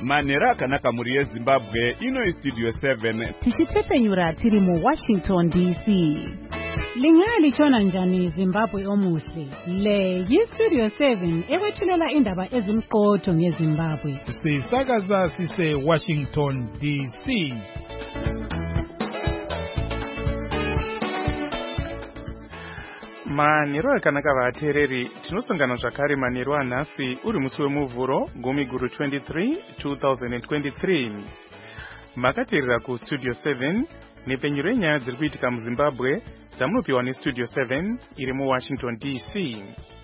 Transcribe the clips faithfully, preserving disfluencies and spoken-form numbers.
Manera akanaka muri yeZimbabwe ino Studio seven. Tichitepenyura tiri mu Washington D C. Lingali chona njani Zimbabwe omuhle. Le yi Studio seven ekwethulela indaba ezimqotho ngeZimbabwe. Sisakaza sise Washington D C. Manero akanaka vatereri tinosangana zvakare manero anhasi uri musi wemuvhuro gumi guru twenty-three two thousand twenty-three. Makateerera ku Studio seven nepenyuro yenyaya dziri kuitika muZimbabwe dzamunopiwa neStudio seven iri mu Washington D C.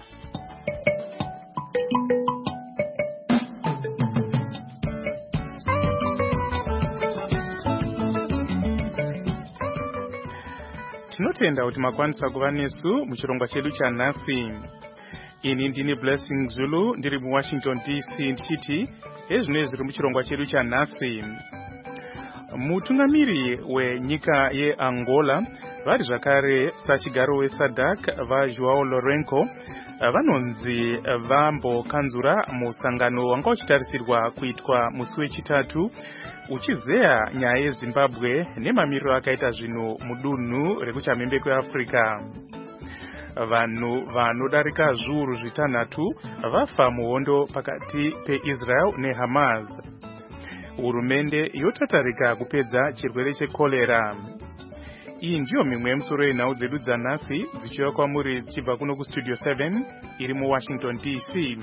Tinotenda kuti makwanisa kuva nesu muchirongwa chedu chanhasi. Ini ndini Blessing Zulu ndiri mu Washington D C ndichiti ezvino zviri muchirongwa chedu chanhasi. Mutungamiri wenyika yeAngola vari zvakare sachigaro weSADC vaJoão Lourenço vanonzi vambokanzura musangano wanga uchitarisirwa kuitwa musi wechitatu uchizeya nyaya yeZimbabwe nemamiriro akaita zvinhu mudunhu rekuchamhembe kweAfrica. Vanhu vanodarika zviuru zvitanhatu vafa muhondo pakati peIsrael neHamas. Hurumende yotatarika kupedza chirwere chekolera. Iyi ndiyo mimwe yemusoro yenhau dzedu dzanhasi dzichiuya kwamuri dzichibva kuno kuStudio seven iri mu Washington D C.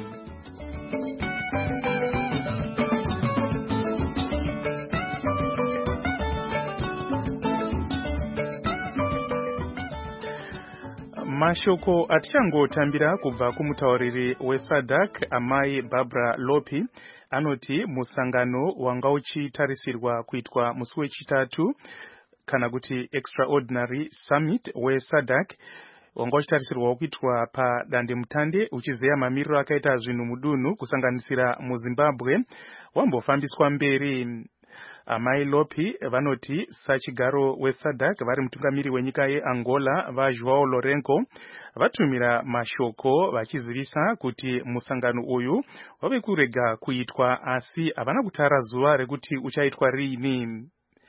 Mashoko atichangotambira kubva kumutauriri weSADC amai Barbara Lopi anoti musangano wanga uchitarisirwa kuitwa musi wechitatu kana kuti extraordinary summit weSADC wanga uchitarisirwa kuitwa padandemutande uchizeya mamiriro akaita zvinhu mudunhu kusanganisira muZimbabwe wambofambiswa mberi. Amai Lopi vanoti sachigaro weSADC vari mutungamiri wenyika yeAngola vaJoão Lourenço vatumira mashoko vachizivisa kuti musangano uyu wave kurega kuitwa asi havana kutara zuva rekuti uchaitwa rini.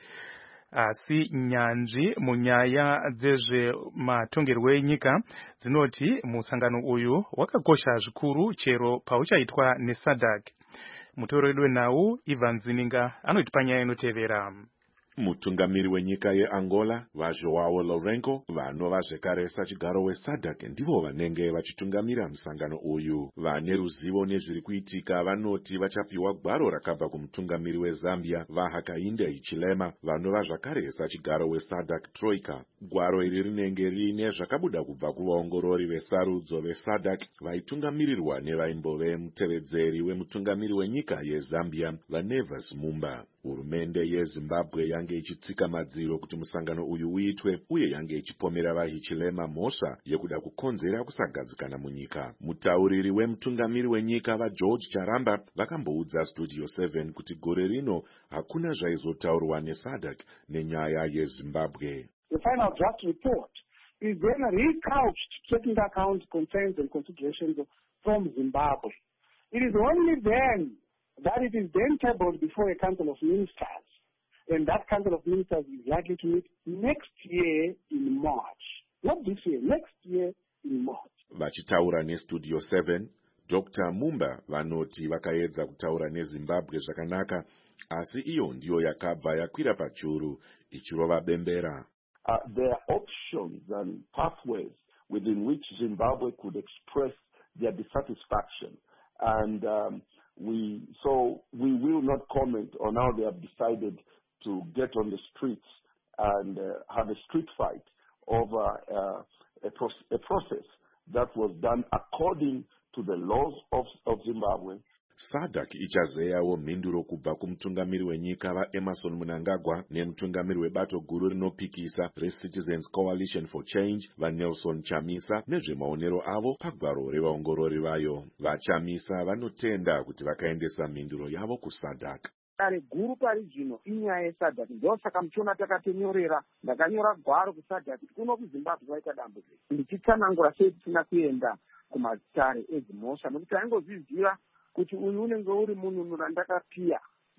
Asi nyanzvi munyaya dzezvematongerwo enyika dzinoti musangano uyu wakakosha zvikuru chero pauchaitwa neSADC. Mutoro wedu wenhau Ivan Zininga anotipa nyaya inotevera. Mutungamiri wenyika yeAngola vaJoão Lourenço vanova zvekare sachigaro weSADC ndivo vanenge vachitungamira musangano uyu. Vane ruzivo nezviri kuitika vanoti vachapiwa gwaro rakabva kumutungamiri weZambia vaHakainde Hichilema vanova zvakare sachigaro weSADC Troika. Gwaro iri rinenge riine zvakabuda kubva kuvaongorori vesarudzo veSADC vaitungamirirwa nevaimbove mutevedzeri wemutungamiri wenyika yeZambia vaNevas Mumba. Hurumende yeZimbabwe yange ichitsika madziro kuti musangano uyu uitwe uye yange ichipomera vaHichilema mhosva yekuda kukonzera kusagadzikana munyika. Mutauriri wemutungamiri wenyika vaGeorge Charamba vakamboudza Studio seven kuti gore rino hakuna zvaizotaurwa neSADC nenyaya yeZimbabwe. The final draft report is then recouched taking into account concerns and considerations from Zimbabwe. It is only then that it is then tabled before a council of ministers, and that council of ministers is likely to meet next year in March. Not this year, next year in March. Vachitaura neStudio seven, Doctor Mumba vanoti vakaedza kutaura neZimbabwe zvakanaka, asi iyo ndiyo yakabva yakwira pachuru ichirova bembera. Uh, there are options and pathways within which Zimbabwe could express their dissatisfaction, and um, we so we will not comment on how they have decided to get on the streets and uh, have a street fight over uh, a, pro a process that was done according to the laws of, of Zimbabwe. SADC ichazeyawo mhinduro kubva kumutungamiri wenyika vaEmerson Mnangagwa nemutungamiri webato guru rinopikisa reCitizens Coalition for Change vaNelson Chamisa nezvemaonero avo pagwaro revaongorori vayo. VaChamisa vanotenda kuti vakaendesa mhinduro yavo kuSADC. Dare guru pari zvino inyaya yeSADC. Ndosaka muchiona takatonyorera, ndakanyora gwaro kuSADC kuno kuZimbabwe vaita dambudziko. Ndichitsanangura sei tisina kuenda kumatare ezimhosva nokuti aingozviziva kuti uyu unenge uri munhu randakapiya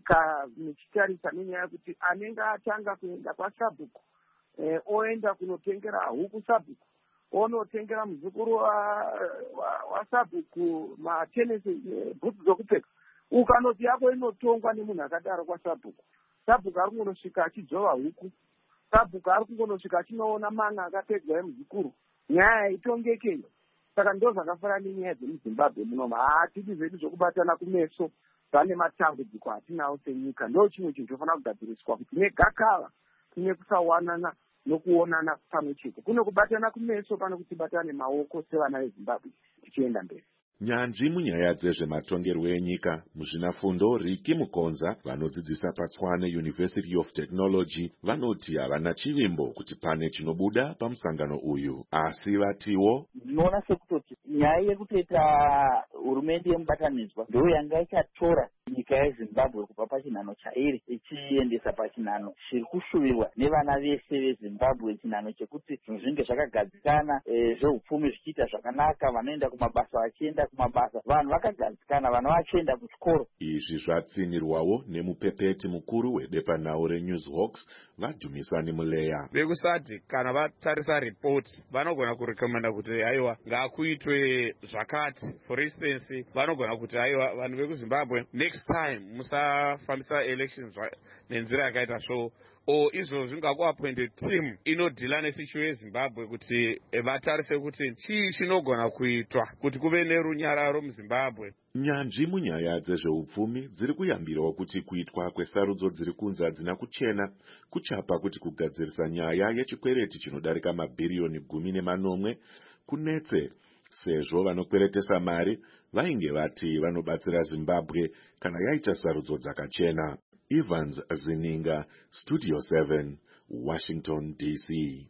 muchitarisa nenyaya yekuti anenge atanga kuenda kwasabhuku eh, oenda kunotengera huku sabhuku, onotengera muzukuru wasabhuku wa, wa matenesi eh, bhutsu dzokupfeka, ukanoti yako inotongwa nemunhu akadaro kwasabhuku, sabhuku ari kungonosvika achidzova huku, sabhuku ari kungonosvika achinoona mana akapedzwa emuzukuru, nyaya itongekeyo. Saka ndo zvakafanana nenyaya dzemuzimbabwe munomu, haatidi zvedu zvokubatana kumeso pane matambudziko atinawo senyika. Ndo chimwe chinhu chofanira kugadziriswa kuti negakava kune kusawanana nokuonana pamwe chete, kuno kubatana kumeso pano kuti batane maoko sevana vezimbabwe tichienda mberi. Nyanzvi munyaya dzezvematongerwo enyika muzvinafundo Riki Mukonza vanodzidzisa paTswane University of Technology vanoti havana chivimbo kuti pane chinobuda pamusangano uyu, asi vatiwo ndinoona sekutoti nyaya yekutoita hurumende yemubatanidzwa ndo yanga ichatora nyika yeZimbabwe kubva pachinhano chairi ichiendesa pachinhano chiri kushuvirwa nevana vese veZimbabwe, chinhano chekuti zvinhu zvinge zvakagadzikana, e, zveupfumi zvichiita zvakanaka, vanoenda kumabasa vachienda kumabasa, vanhu vakagadzikana, vana vachienda kuchikoro. Izvi zvatsinirwawo nemupepeti mukuru webepanhau reNewsHawks vaDhumisani Muleya. Vekusati kana vatarisa ripoti vanogona kurekomenda kuti haiwa ngakuitwe zvakati. For instance, vanogona kuti haiwa vanhu vekuZimbabwe next time musafambisa elections nenzira yakaita so, o izvo zvingakuappointed team inodhila nesishu yeZimbabwe kuti vatarise kuti chii chinogona kuitwa kuti kuve nerunyararo muZimbabwe. Nyanzvi munyaya dzezveupfumi dziri kuyambirawo kuti kuitwa kwesarudzo dziri kunzi hadzina kuchena kuchapa kuti kugadzirisa nyaya yechikwereti chinodarika mabhiriyoni gumi nemanomwe kunetse, sezvo vanokweretesa mari vainge vati vanobatsira Zimbabwe kana yaita sarudzo dzakachena. Evans Zininga, Studio seven, Washington D C.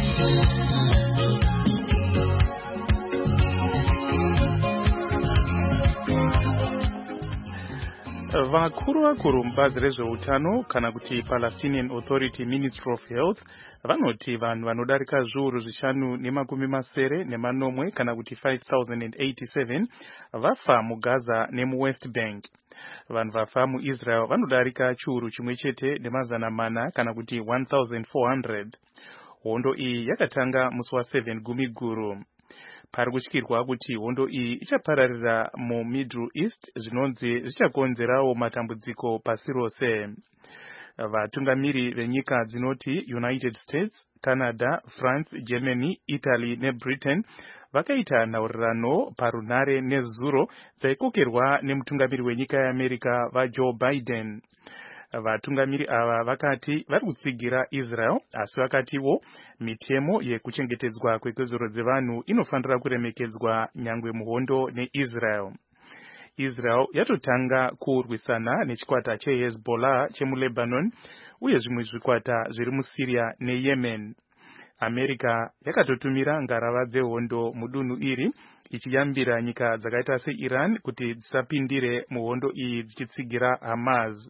Vakuru vakuru mubazi rezveutano kana kuti Palestinian Authority Ministry of Health vanoti vanhu vanodarika zviuru zvishanu nemakumi masere nemanomwe kana kuti five thousand eighty-seven vafa muGaza nemuWest Bank. Vanhu vafa muIsrael vanodarika chiuru chimwe chete nemazana mana kana kuti one thousand four hundred. Hondo iyi yakatanga musi wa7 gumi guru. Pari kutyirwa kuti hondo iyi ichapararira muMiddle East zvinonzi zvichakonzerawo matambudziko pasi rose. Vatungamiri venyika dzinoti United States, Canada, France, Germany, Italy neBritain vakaita nhaurirano parunhare nezuro dzaikokerwa nemutungamiri wenyika yeAmerica vaJoe Biden. Vatungamiri ava vakati vari kutsigira Israel, asi vakatiwo mitemo yekuchengetedzwa kwekodzero dzevanhu inofanira kuremekedzwa nyangwe muhondo neIsrael. Israel yatotanga kurwisana nechikwata cheHezbollah chemuLebanon uye zvimwe zvikwata zviri muSyria neYemen. America yakatotumira ngarava dzehondo mudunhu iri ichiyambira nyika dzakaita seIran kuti dzisapindire muhondo iyi dzichitsigira Hamas.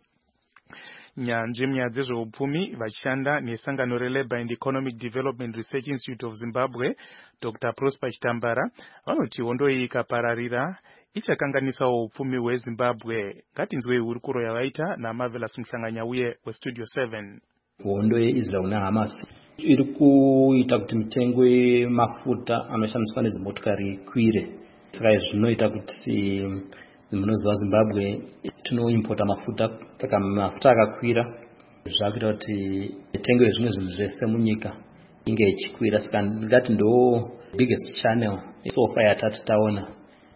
Nyanzvi munyaya dzezveupfumi vachishanda nesangano reLabour and Economic Development Research Institute of Zimbabwe, Doctor Prosper Chitambara, vanoti hondo iyi ikapararira ichakanganisawo upfumi hweZimbabwe. Ngatinzwei hurukuro yavaita naMarvelous Muhlanganya uye weStudio seven. Hondo yeIsrael neHamas iri kuita kuti mitengo yemafuta anoshandiswa nedzimotokari kwire. Saka zvinoita kuti munoziva Zimbabwe tinoimporta mafuta, saka mafuta akakwira zvakuita kuti mitengo yezvimwe zvinhu zvese munyika inge ichikwira. Saka ndingati ndo biggest channel so far yatati taona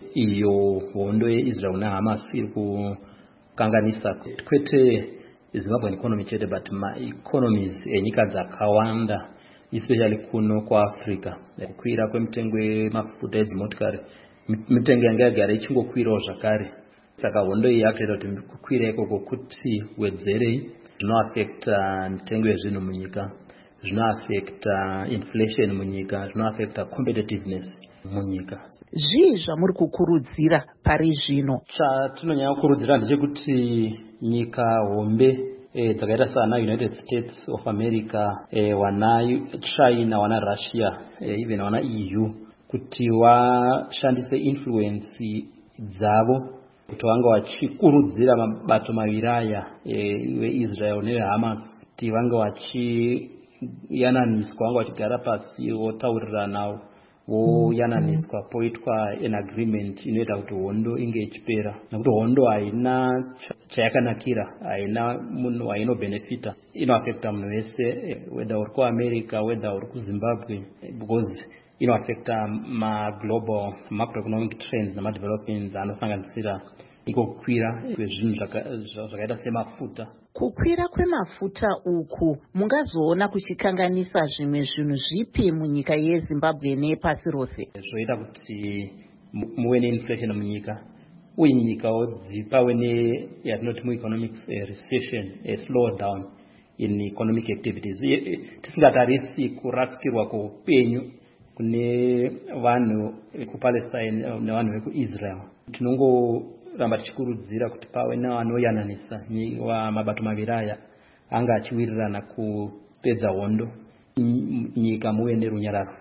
iyo hondo yeIsrael neHamas iri kukanganisa kwete Zimbabwean economy chete but ma-economies enyika dzakawanda especially kuno kuAfrica. Kukwira kwemitengo yemafuta edzimotokari, mitengo yanga yagara ichingokwirawo zvakare. Saka hondo iyi yakuita kuti kukwira ikoko kuti wedzerei zvinoaffecta mitengo yezvinhu munyika, zvinoaffecta inflation munyika, zvinoaffecta competitiveness munyika. Zvii zvamuri kukurudzira pari zvino? Chatinonyanya kukurudzira ndechekuti nyika hombe e, dzakaita sana United States of America, e, wana China, wana Russia, e, even wana E U kuti washandise influence dzavo kuti vanga vachikurudzira mabato maviri aya veIsrael neveHamas kuti vanga vachiyananiswa, vanga vachigara pasi votaurirana voyananiswa poitwa an agreement inoita kuti hondo inge ichipera, nekuti hondo haina chayakanakira, haina munhu hainobenefita, inoafekta munhu wese, whether uri kuAmerica whether uri kuZimbabwe, because inoafekta maglobal macroeconomic trends namadevelopments anosanganisira iko kukwira kwezvinhu zvakaita semafuta. Kukwira kwemafuta uku mungazoona kuchikanganisa zvimwe zvinhu zvipi munyika yeZimbabwe nepasi rose? Zvoita kuti muwe neinflation munyika, uye nyikawo pave neyatinoti mueconomics recession, a slow-down in economic activities. Tisingatarisi kurasikirwa kweupenyu kune vanhu vekuPalestine nevanhu vekuIsrael. Tinongoramba tichikurudzira kuti pave nevanoyananisa mabato maviri aya anga achiwirirana kupedza hondo, nyika muve nerunyararo.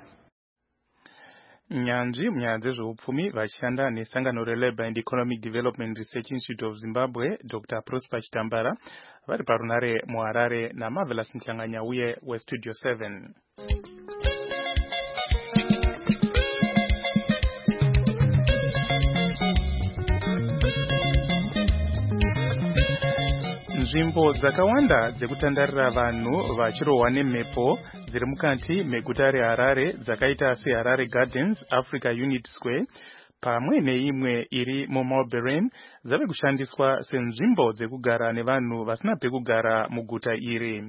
Nyanzvi munyaya dzezveupfumi vachishanda nesangano reLabour and Economic Development Research Institute of Zimbabwe, Doctor Prosper Chitambara, vari parunare muHarare naMarvelous Mhlanganya uye weStudio seven. Nzvimbo dzakawanda dzekutandarira vanhu vachirohwa nemhepo dziri mukati meguta reHarare dzakaita seHarare Gardens, Africa Unit Square pamwe neimwe iri muMarlborough dzave kushandiswa senzvimbo dzekugara nevanhu vasina pekugara muguta iri.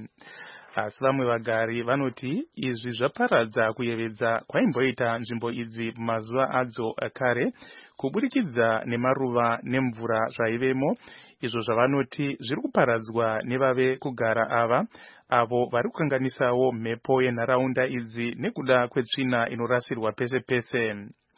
Asi vamwe vagari vanoti izvi zvaparadza kuyevedza kwaimboita nzvimbo idzi mumazuva adzo kare kuburikidza nemaruva nemvura zvaivemo, izvo zvavanoti zviri kuparadzwa nevave kugara ava avo vari kukanganisawo mhepo yenharaunda idzi nekuda kwetsvina inorasirwa pese pese.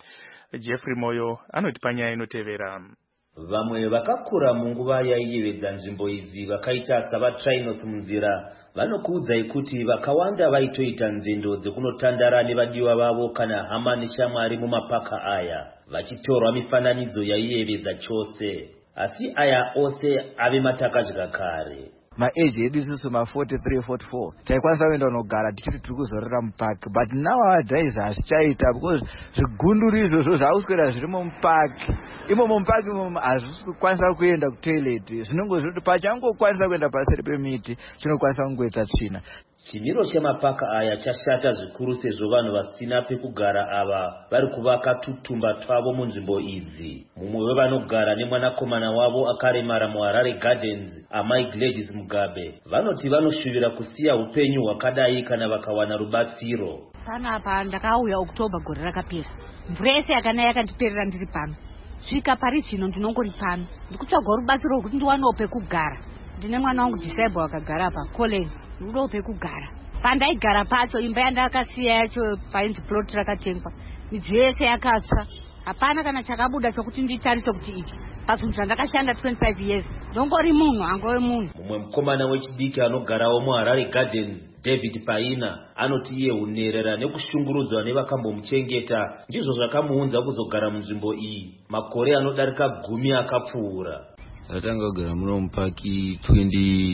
Jeffrey Moyo anoti panyaya inotevera. Vamwe vakakura munguva yaiyevedza nzvimbo idzi vakaita savaTrainos munzira vanokuudzai kuti vakawanda vaitoita nzendo dzekunotandara nevadiwa vavo kana hama neshamwari mumapaka aya vachitorwa mifananidzo yaiyevedza chose, asi aya ose ave matakadya kare. Maeji edu isusu ma forty-three forty-four taikwanisa kuenda kunogara tichiti tiri kuzorora mupaki, but nowadays hazvichaita because zvigunduru izvozvo zvaakuswera zvirimo mupaki. Imomo mupaki imomo hazvisi kukwanisa kuenda kutoileti, zvinongozviri kuti pachangokwanisa kuenda paseri pemiti chinokwanisa kungoita tsvina. Chimiro chemapaka aya chashata zvikuru sezvo vanhu vasina pekugara ava vari kuvaka tutumba twavo munzvimbo idzi. Mumwe wevanogara nemwanakomana wavo akaremara muHarare Gardens, amai Gladys Mugabe, vanoti vanoshuvira kusiya upenyu hwakadai kana vakawana rubatsiro. Panapa ndakauya Oktoba gore rakapera, mvura yese yakanaya yakandiperera ndiri pano. Svika pari zvino ndinongori pano ndikutsvagwa rubatsiro rwekuti ndiwanewo pekugara. Ndine mwana wangu disable akagara pa Colin, ndinoda pekugara. Pandaigara pacho imba yandakasiya yacho painzi plot rakatengwa, midziyo yese yakatsva, hapana kana chakabuda chokuti nditarise kuti ichi pazvinhu zvandakashanda twenty-five years ndongori munhu angove munhu. Mumwe mukomana wechidiki anogarawo muHarare Gardens, David Paina, anoti iye unerera nekushungurudzwa nevakambomuchengeta ndizvo zvakamuunza kuzogara munzvimbo iyi makore anodarika gumi akapfuura. Atanga kugara muno mupaki twenty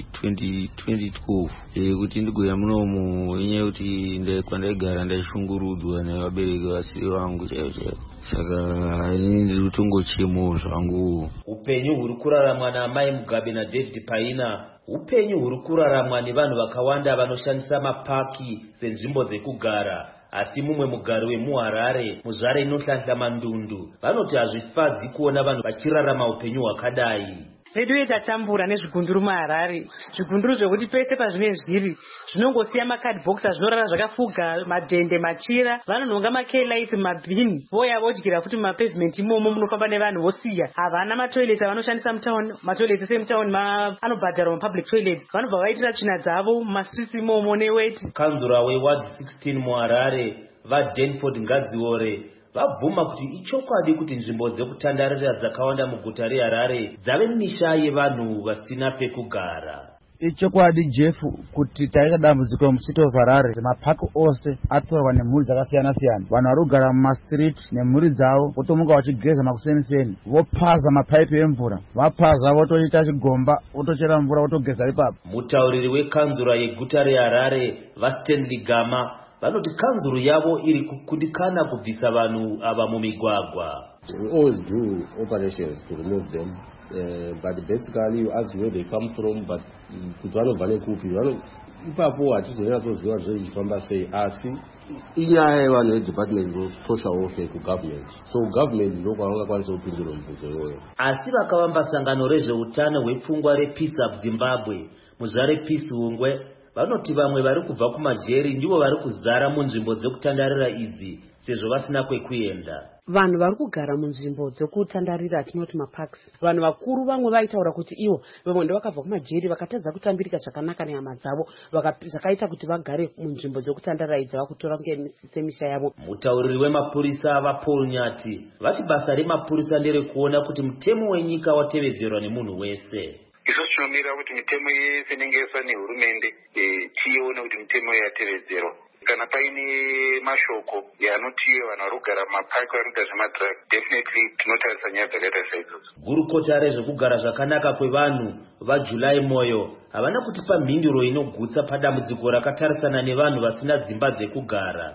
twelve e kuti ndigouya munomu inyaya kuti kwandaigara ndaishungurudzwa nevabereki vasiri vangu chaivo chaivo, saka ini ndiri kutongochemo zvangu. Upenyu huri kuraramwa naamai Mugabe naDavid Paina upenyu huri kuraramwa nevanhu vakawanda vanoshandisa mapaki senzvimbo dzekugara, asi mumwe mugari wemuHarare muzvare inohlanhla mandundu vanoti hazvifadzi kuona vanhu vachirarama upenyu hwakadai. Redu yetatambura nezvigunduru muHarare, zvigunduru zvekuti pese pazvine zviri zvinongosiya makadhibhokisi zvinorara zvakafuga, madhende, machira, vanonhonga makelights mumabhini, voya vodyira futi mumapavement imomo munofamba nevanhu vosiya. Havana matoilets avanoshandisa mutauni, matoilets ese mutauni anobhadharwa mapublic toilets, vanobva vaitira tsvina dzavo mumastreets imomo neweti. Kanzura weward sixteen muHarare vaDenford Ngadziore vabvuma kuti ichokwadi kuti nzvimbo dzekutandarira dzakawanda muguta reHarare dzave misha yevanhu vasina pekugara. ichokwadi Jeff kuti taita dambudziko mumusiti weHarare mapaki ose atorwa nemhuri dzakasiyana siyana. Vanhu vari kugara mumastreet nemhuri dzavo votomuka vachigeza makuseniseni, vopaza mapaipi emvura, vapaza votoita chigomba, votochera mvura, votogeza ipapo. Mutauriri wekanzura yeguta reHarare vaStanley Gama vanoti kanzuru yavo iri kukundikana kubvisa vanhu ava mumigwagwa. We always do operations to remove them. Uh, but basically you ask where they come from, but kuti vanobva nekupi ipapo hatizonyatsoziva zveizvifamba sei, asi inyaya yevanhu vedepartment votosha ofe kugovernment, so government ndokwavangakwanisa kupindura mubvunzo iyoyo. Asi vakavamba sangano rezveutano hwepfungwa rePeace Up Zimbabwe muzva rePeace Hungwe vanoti vamwe vari kubva kumajeri ndivo vari kuzara munzvimbo dzekutandarira idzi sezvo vasina kwekuenda. Vanhu vari kugara munzvimbo dzekutandarira tinoti maparks. Vanhu vakuru vamwe vaitaura kuti ivo vamwe ndovakabva kumajeri vakatadza kutambirika zvakanaka nehama dzavo zvakaita kuti vagare munzvimbo dzekutandarira idzi vakutora semisha yavo. Mutauriri wemapurisa vaPaul Nyati vati basa remapurisa nderekuona kuti mutemo wenyika watevedzerwa nemunhu wese. Isu tinomira kuti mitemo yese inenge yaiswa nehurumende tione kuti mitemo yatevedzerwa. Kana paine mashoko yanoti vanhu vari kugara mumapaki vanoita zvemadhiragi, definitely tinotarisa nyaya dzakaita saidzodzo. Gurukota rezvekugara zvakanaka kwevanhu vaJulai Moyo havana kutipa mhinduro inogutsa padambudziko rakatarisana nevanhu vasina dzimba dzekugara.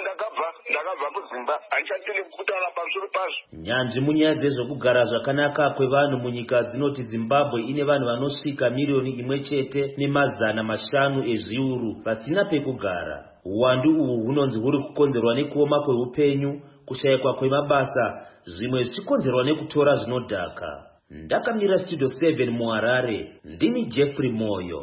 Ndakabva kuzimba haichatili kutaura pamusoro pazvo. Nyanzvi munyaya dzezvekugara zvakanaka kwevanhu munyika dzinoti Zimbabwe ine vanhu vanosvika miriyoni imwe chete nemazana mashanu ezviuru vasina pekugara. Uwandu uhu hunonzi huri kukonzerwa nekuoma kweupenyu, kushayikwa kwemabasa, zvimwe zvichikonzerwa nekutora zvinodhaka. Ndakamira Studio seven muHarare, ndini Jeffrey Moyo.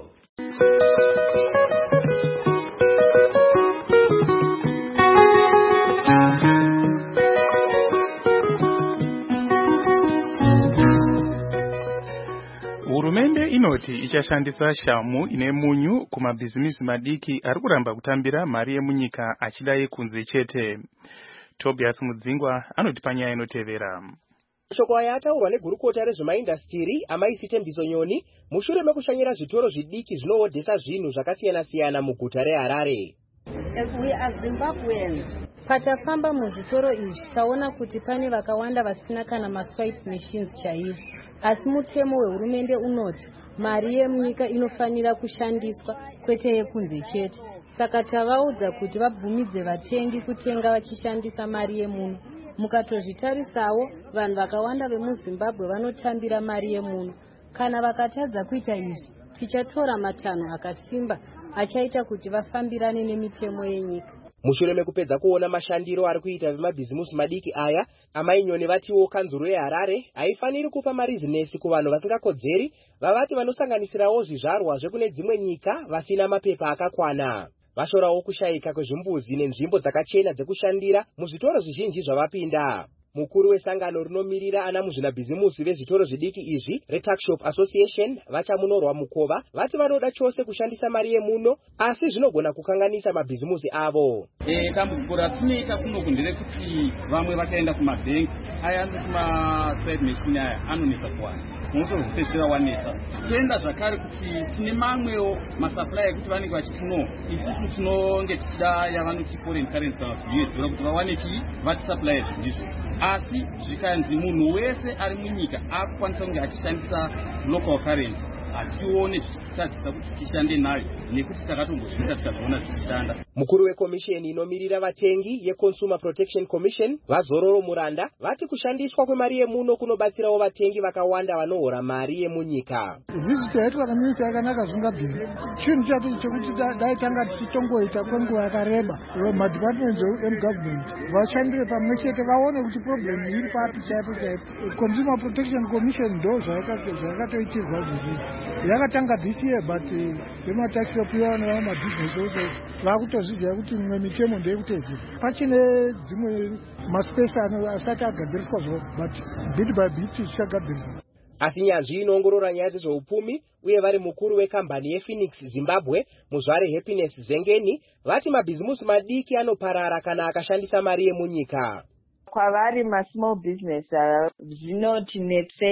Hurumende inoti ichashandisa shamu ine munyu kumabhizimisi madiki ari kuramba kutambira mari yemunyika achida yekunze chete. Tobias Mudzingwa anoti panyaya inotevera. Shoko aya ataurwa negurukota rezvemaindastiri Amaisi Tembiso Nyoni mushure mekushanyira zvitoro zvidiki zvinohodhesa zvinhu zvakasiyana siyana muguta reHarare. We are Zimbabweans. Patafamba muzvitoro izvi taona kuti pane vakawanda vasina kana maswipe machines chaizvo. Asi mutemo wehurumende unoti mari yemunyika inofanira kushandiswa kwete yekunze chete. Saka tavaudza kuti vabvumidze vatengi kutenga vachishandisa mari yemuno. Mukatozvitarisawo vanhu vakawanda vemuZimbabwe vanotambira mari yemuno. Kana vakatadza kuita izvi, tichatora matanho akasimba achaita kuti vafambirane nemitemo yenyika. Mushure mekupedza kuona mashandiro ari kuita vemabhizimusi madiki aya, Amai Nyoni vatiwo kanzuru yeHarare haifaniri kupa marizinesi kuvanhu vasingakodzeri, vavati vanosanganisirawo zvizvarwa zvekune dzimwe nyika vasina mapepa akakwana. Vashorawo kushayika kwezvimbuzi nenzvimbo dzakachena dzekushandira muzvitoro zvizhinji zvavapinda. Mukuru wesangano rinomirira ana muzvinabhizimusi vezvitoro zvidiki izvi reTuckshop Association vachamunorwa mukova vati vanoda chose kushandisa mari yemuno, asi zvinogona kukanganisa mabhizimusi avo. Eh, dambudziko ratinoita kunoku nderekuti vamwe vakaenda kumabhengi aya andi kumaside machine aya anonetsa kuwana, unotozopedzisira wanetsa. Toenda zvakare kuti tine mamwewo masupply ekuti vanenge vachiti no, isusu tinonge tichida yavanoti foreign currency kana kuti U S dollar kuti vawane chii vatisupply zvinhu izvozvo. Asi zvikanzi munhu wese ari munyika akukwanisa kunge achishandisa local currency, atione zvichitadzisa kuti tishande nayo nekuti takatombozviita tikazoona zvichishanda. Mukuru wekomisheni inomirira vatengi yeConsumer Protection Commission Vazororo Muranda vati kushandiswa kwemari yemuno kunobatsirawo vatengi vakawanda vanohora mari yemunyika. Viziti yaitwa kamunyika yakanaka zvingabviri. Chinhu chacho chekuti dai tanga tichitongoita kwenguva yakareba madepartments emugovernment vashandire pamwe chete vaone kuti problem iri papi chaipo chaipo. Consumer Protection Commission ndo zvayakatoitirwa zviri. Yakatanga this year but vemataxshop ivano vamabhizinesi ose vakutozviziva kuti mimwe mitemo ndeyekutedzera. Pachine dzimwe maspesi asati agadziriswa zvo but bit by bit zvichagadziriswa. Asi nyanzvi inoongorora nyaya dzezveupfumi uye vari mukuru wekambani yePhoenix Zimbabwe Muzvare Happiness Zengeni vati mabhizimusi madiki anoparara kana akashandisa mari yemunyika. Kwavari masmall business zvinotinetsei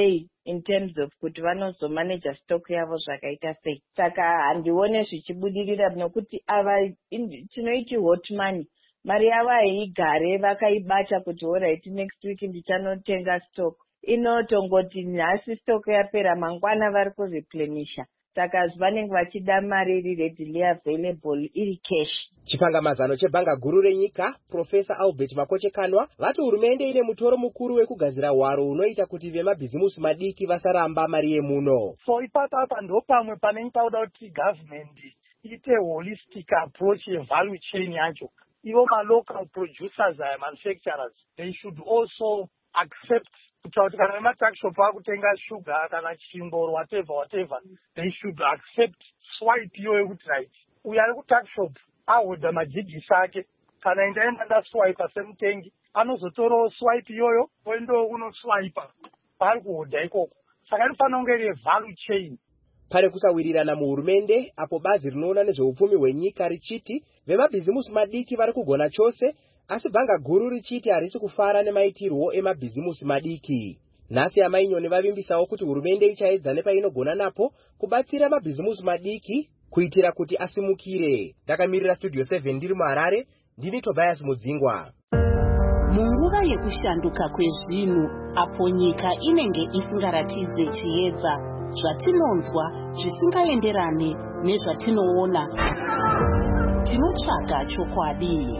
in terms of kuti vanozomaneja stock yavo zvakaita sei. Saka handione zvichibudirira nokuti ava tinoiti hot money. Mari yavo haigare vakaibata kuti alright next week ndichanotenga stock. Inotongoti nhasi stock yapera mangwana vari kureplenisha. Saka vanenge vachida mari iri readily available iri cash. Chipangamazano chebhanga guru renyika Professor Albert Makochekanwa vati hurumende ine mutoro mukuru wekugadzira hwaro unoita kuti vemabhizimusi madiki vasaramba mari yemuno. So ipapa ndopamwe panenge pauda kuti government ite holistic approach yevalue chain yacho. Ivo ma-local producers and manufacturers, they should also accept kuti kana vematuck shop vakutenga sugar kana chimbo or whatever whatever, they should accept swipe iyoyo yekuti right uyo ari kutuck shop ahodha majigisi ake kana ndaenda ndaswipa semutengi anozotorawo swipe iyoyo oendo unoswipa paari kuhodha ikoko. Saka inofanira kunge iri value chain. Pane kusawirirana muhurumende apo bazi rinoona nezveupfumi hwenyika richiti vemabhizimusi madiki vari kugona chose, asi bhanga guru richiti harisi kufara nemaitirwo emabhizimusi madiki. Nhasi amainyoni vavimbisawo kuti hurumende ichaedza nepainogona napo kubatsira mabhizimusi madiki kuitira kuti asimukire. Ndakamirira Studio seven ndiri muHarare, ndini Tobias Mudzingwa. Munguva yekushanduka kwezvinhu apo nyika inenge isingaratidze chiedza, zvatinonzwa zvisingaenderane nezvatinoona, tinotsvaga chokwadi.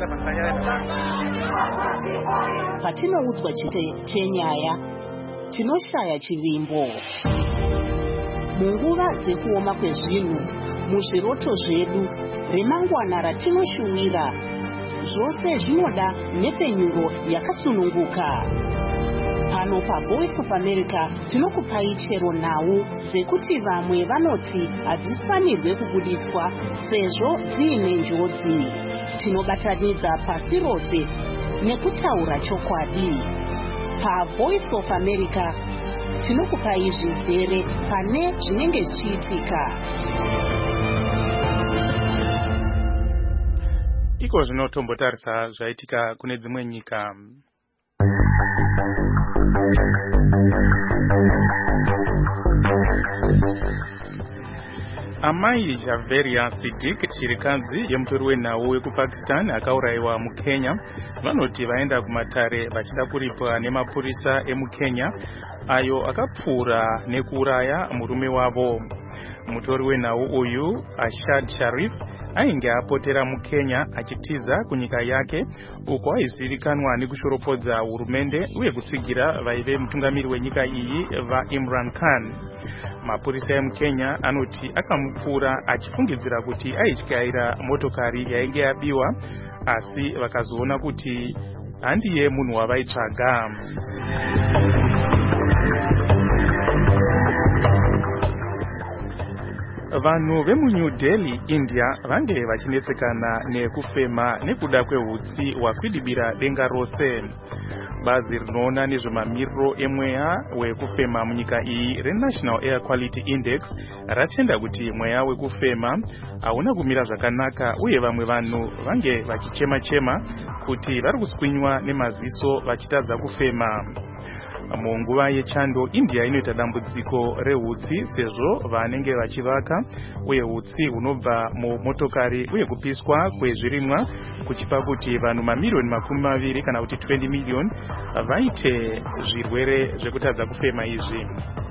Patinoudzwa chete chenyaya, tinoshaya chivimbo. Munguva dzekuoma kwezvinhu, muzviroto zvedu, remangwana ratinoshuwira, zvose zvinoda nepfenyuro yakasununguka. Pano paVoice of America tinokupai chero nhau dzekuti vamwe vanoti hadzifanirwe kubuditswa sezvo dziine njodzi. Tinobatanidza pasi rose nekutaura chokwadi. PaVoice of America tinokupai zvizere pane zvinenge zvichiitika. Iko zvinotombotarisa zvaitika kune dzimwe nyika. Amai Javeria Siddiq, chirikadzi yemutori wenhau wekuPakistan akaurayiwa muKenya, vanoti vaenda kumatare vachida kuripwa nemapurisa emuKenya ayo akapfuura nekuuraya murume wavo. Mutori wenhau uyu, Ashad Sharif, ainge apotera muKenya achitiza kunyika yake uko aizivikanwa nekushoropodza hurumende uye kutsigira vaive mutungamiri wenyika iyi vaImran Khan. Mapurisa emuKenya anoti akamupfuura achifungidzira kuti aityaira motokari yainge yabiwa, asi vakazoona kuti handiye munhu wavaitsvaga. Vanhu vemuNew Delhi, India vange vachinetsekana nekufema nekuda kwehutsi hwakwidibira denga rose. Bazi rinoona nezvemamiriro emweya wekufema munyika iyi reNational Air Quality Index ratenda kuti mweya wekufema hauna kumira zvakanaka uye vamwe vanhu vange vachichema-chema kuti vari kuswinywa nemaziso vachitadza kufema. Munguva yechando, India inoita dambudziko rehutsi sezvo vanenge vachivaka uye hutsi hunobva mumotokari uye kupiswa kwezvirimwa kuchipa kuti vanhu mamiliyoni makumi maviri kana kuti twenty million vaite zvirwere zvekutadza kufema izvi.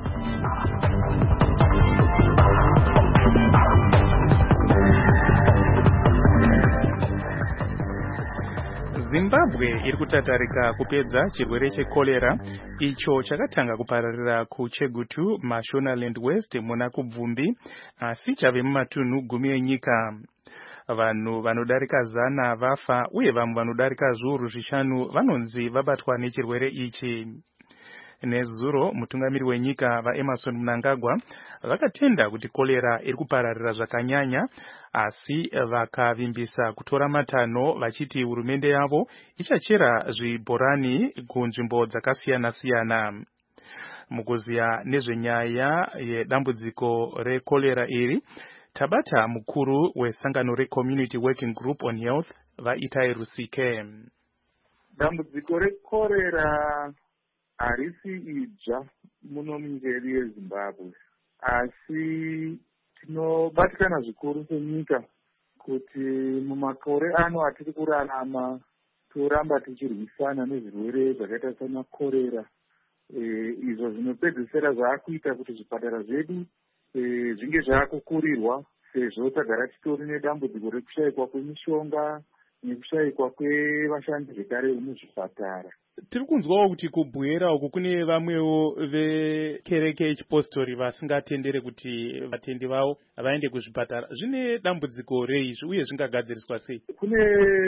Zimbabwe iri kutatarika kupedza chirwere chekolera icho chakatanga kupararira kuChegutu, Mashonaland West muna kubvumbi, asi chave mumatunhu gumi enyika. Vanhu vanodarika zana vafa uye vamwe vanodarika zviuru zvishanu vanonzi vabatwa nechirwere ichi. Nezuro mutungamiri wenyika vaEmerson Mnangagwa vakatenda kuti kolera iri kupararira zvakanyanya, asi vakavimbisa kutora matanho vachiti hurumende yavo ichachera zvibhorani kunzvimbo dzakasiyana-siyana. Mukuziya nezvenyaya yedambudziko rekolera iri, tabata mukuru wesangano reCommunity Working Group on Health vaItai Rusike. Dambudziko rekolera harisi idzva muno munyika yedu yezimbabwe, asi tinobatikana zvikuru senyika kuti mumakore ano atiri kurarama toramba tichirwisana nezvirwere zvakaita semakorera, e, izvo zvinopedzisira zvaakuita kuti zvipatara zvedu e, zvinge zvaakukurirwa, sezvo tagara titori nedambudziko rekushayikwa kwemishonga nekushayikwa kwevashandi zvekare muzvipatara. Tiri kunzwawo kuti kubwera uku kune vamwewo vekereke yechipostori vasingatendere kuti vatendi vavo vaende kuzvipatara. Zvine dambudziko rei uye zvingagadziriswa sei? Kune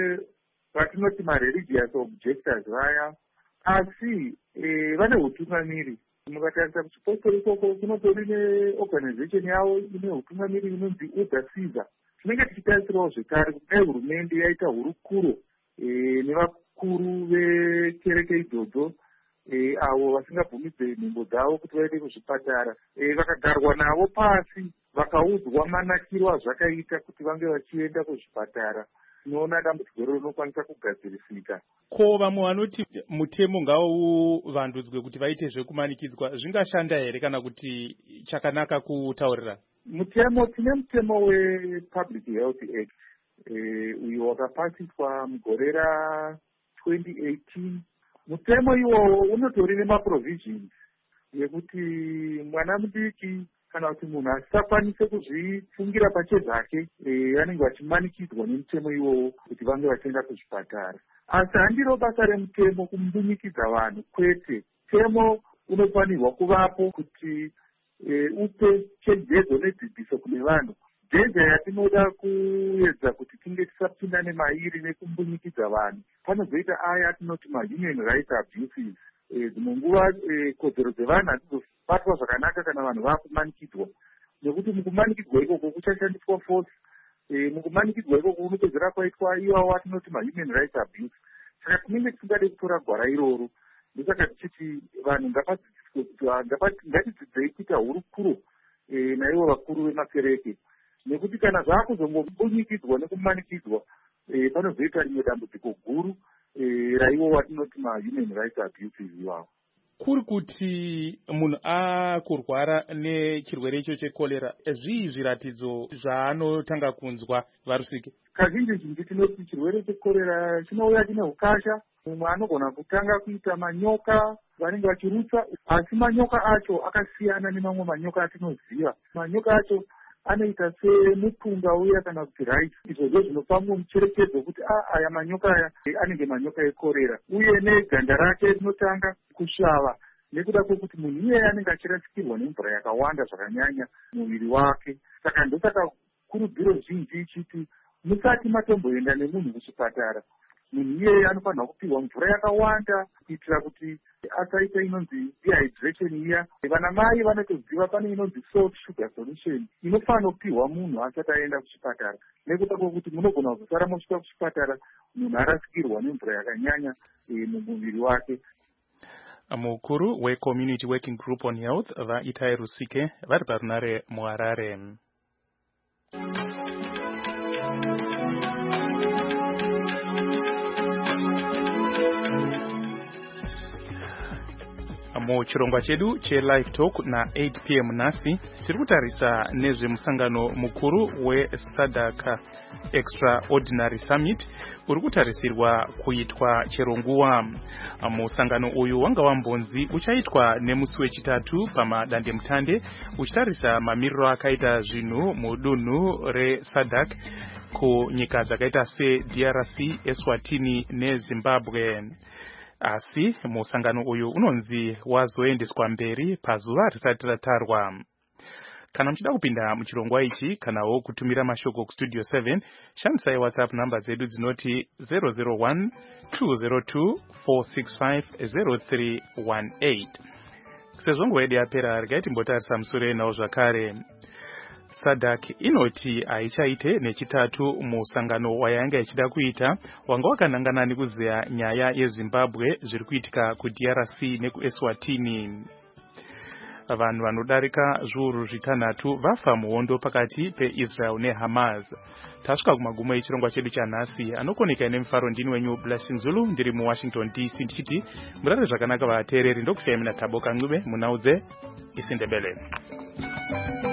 vatinoti mareligious objectors vaya, asi e, vane utungamiri. Mukatarisa kuchipostori ikoko kunotori neorganization yavo ine utungamiri inonzi Order Caesar. Tinenge tichitarisirawo zvekare kuti dai hurumende yaita hurukuro e, nevakuru vekereke idzodzo e, avo vasingabvumidze nhumbo dzavo kuti vaende kuzvipatara, e, vakagarwa navo pasi vakaudzwa manakiro azvakaita kuti vange vachienda kuzvipatara, tinoona dambudziko rero rinokwanisa kugadzirisika. Ko vamwe vanoti mutemo ngauvandudzwe kuti vaite zvekumanikidzwa, zvingashanda here kana kuti chakanaka kutaurira? Mutemo, tine mutemo wePublic Health Act e, uyo wakapasiswa mugore ratwenty eighteen. Mutemo iwowo unotori nemaprovisions yekuti mwana mudiki kana kuti munhu asisakwanise kuzvifungira pachezvake e, vanenge vachimanikidzwa nemutemo iwowo kuti vange vachienda kuzvipatara. Asi handiro basa remutemo kumbunyikidza vanhu, kwete. Mutemo unofanirwa kuvapo kuti e, upe chenjedzo nedzidziso kune vanhu. Dhenja yatinoda kuedza kuti tinge tisapinda nemairi nekumbunyikidza vanhu, panozoita aya atinoti mahuman rights abuses. Dzimwe nguva kodzero dzevanhu hadzizobatwa zvakanaka kana vanhu vakumanikidzwa, nekuti mukumanikidzwa ikoko kuchashandiswa force. E, mukumanikidzwa ikoko kunopedzera kwaitwa iwawo atinoti mahuman rights abuse. Saka tinenge tisingade kutora gwara iroro. Ndosaka tichiti vanhu ngatidzidzei kuita hurukuro e, naivo vakuru vemakereke, nekuti kana zvakuzongobunyikidzwa nekumanikidzwa e, panozoita rimwe dambudziko guru e, raivo vatinoti mahuman rights abuses iwawo. Kuri kuti munhu akurwara nechirwere icho chekorera, zvii zviratidzo zvaanotanga kunzwa varusike? Kazhinji zhinji tinoti chirwere chekorera chinouya chine ukasha. Mumwe anogona kutanga kuita manyoka vanenge vachirutsa, asi manyoka acho akasiyana nemamwe manyoka atinoziva. Manyoka acho anoita semupunga uya kana kuti rice. Izvozvo zvinopa mumwe mucherechedzo kuti a aya manyoka aya anenge manyoka ekorera. Uye neganda rake rinotanga kusvava nekuda kwekuti munhu iyeye anenge achirasikirwa nemvura yakawanda zvakanyanya muviri wake. Saka ndosaka kurudziro zhinji ichiti musati matomboenda nemunhu kuchipatara, munhu iyeye anofanirwa kupihwa mvura yakawanda kuitira kuti asaita inonzi dehydration iya. Vana mai vanotoziva pane inonzi salt sugar solution inofanira kupihwa munhu asati aenda kuchipatara, nekuda kwekuti munogona kuzosara mosvika kuchipatara munhu arasikirwa nemvura yakanyanya e, mumuviri wake. Mukuru weCommunity Working Group on Health vaItai Rusike vari parunare muHarare. Muchirongwa chedu cheLive Talk na eight p m nasi tiri kutarisa nezvemusangano mukuru weSADC Extraordinary Summit uri kutarisirwa kuitwa chero nguva. Musangano uyu wanga wambonzi uchaitwa nemusi wechitatu pamadandemutande uchitarisa mamiriro akaita zvinhu mudunhu reSADC kunyika dzakaita seD R C, Eswatini neZimbabwe. Asi musangano uyu unonzi wazoendeswa mberi pazuva risati ratarwa. Kana mchida kupinda muchirongwa ichi kanawo kutumira mashoko kustudio seven, shandisai WhatsApp namba dzedu dzinoti zero zero one two zero two four six five zero three one eight. Sezvo nguva yedu yapera regai timbotarisa musure nawo zvakare. SADC inoti aichaite nechitatu musangano wayanga ichida kuita wanga wakanangana nekuzeya nyaya yeZimbabwe zviri kuitika kuD R C nekuEswatini. vanhu vanodarika zviuru zvitanhatu vafa muhondo pakati peIsrael neHamas. Tasvika kumagumo echirongwa chedu chanhasi. Anokoneka nemufaro ndini wenyu Blessing Zulu ndiri muWashington D C ndichiti murare zvakanaka vateereri. Ndokusiyai mina Taboka Ncube munaudze isindebele.